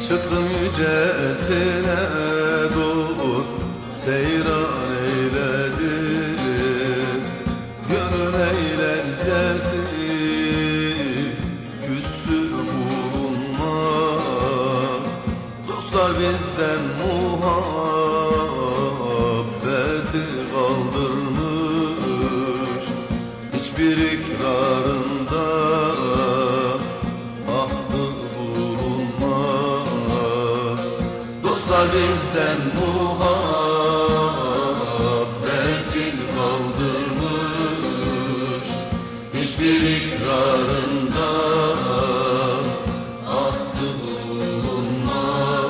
Çıktım yücesine dost, seyran eyledim. Gönül eğlencesi küstü bulunmaz. Dostlar bizden muhabbeti kaldırmış. Hiçbir ikrarında ahdı bulunmaz. Dostlar bizden muhabbeti kaldırmış. Hiçbir ikrarında ahdı bulunmaz.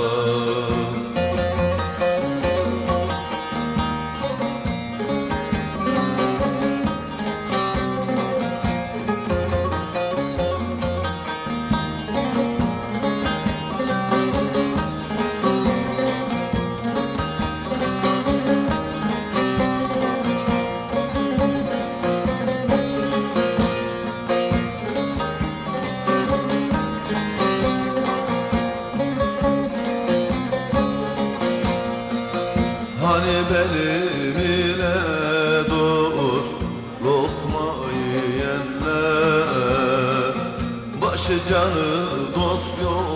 Hani benim ile dost lokma yiyenler, başı canı dost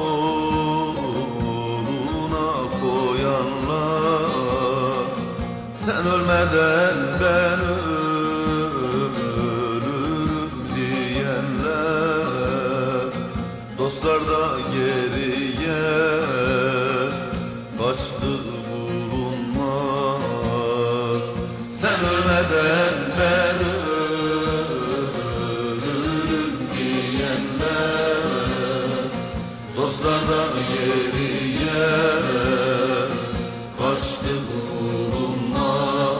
yoluna koyanlar, sen ölmeden ben ölürüm diyenler, dostlar da geriye kaçtı. Sen ölmeden ben ölürüm diyenler, dostlar da geriye kaçtı bulunmaz.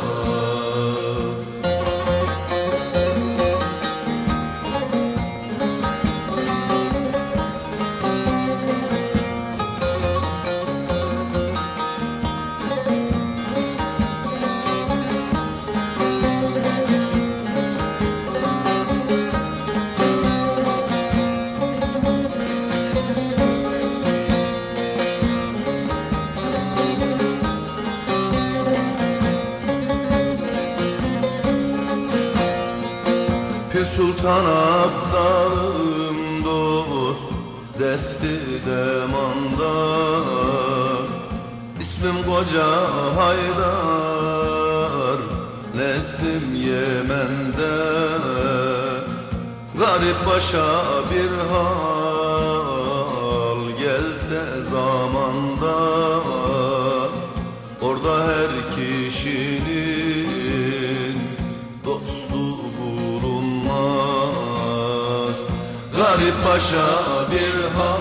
Pir Sultan Abdalım dost, desti demanda, İsmim Koca Haydar, neslim Yemen'de. Garip başa bir hal gelse zamanda, orada her kişinin dostu bulunmaz. Garip başa bir hal